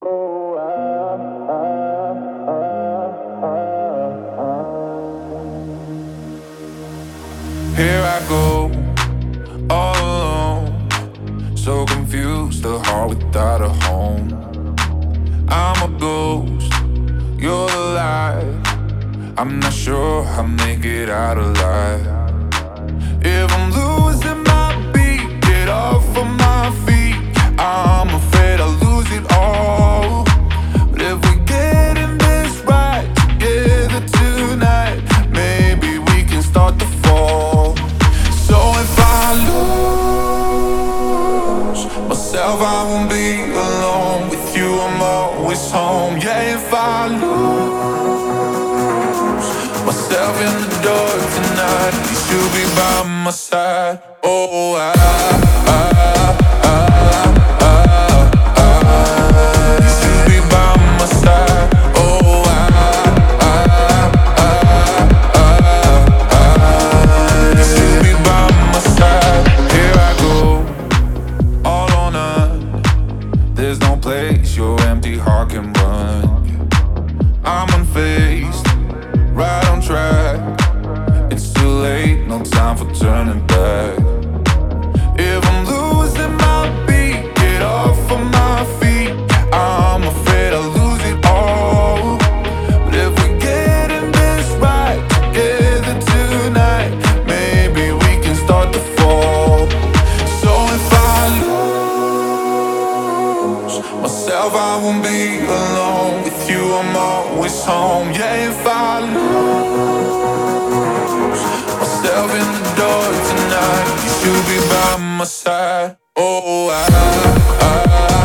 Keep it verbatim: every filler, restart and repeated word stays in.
Here I go, all alone, so confused, a heart without a home. I'm a ghost, you're the light. I'm not sure I'll make it out alive. If I'm losing my beat, get off of my feet. I'm afraid I'll lose it all. But if we get in this right together tonight, maybe we can start to fall. So if I lose myself, I won't be alone. With you, I'm always home. Yeah, if I lose myself in the dark tonight, you should be by my side. Oh, I, I, I, I, I, you should be by my side. Oh, I, I, I, I, I, you should be by my side. Here I go, all or none. There's no place your empty heart can run. I'm unfazed, right on track. It's too late, no time for turning back. If I'm losing my beat, get off of my feet. I'm afraid I'll lose it all. But if we get in this right together tonight, maybe we can start to fall. So if I lose myself, I won't be alone. With you, I'm always home. Yeah, if I lose myself in the dark tonight, you should be by my side. Oh, I, I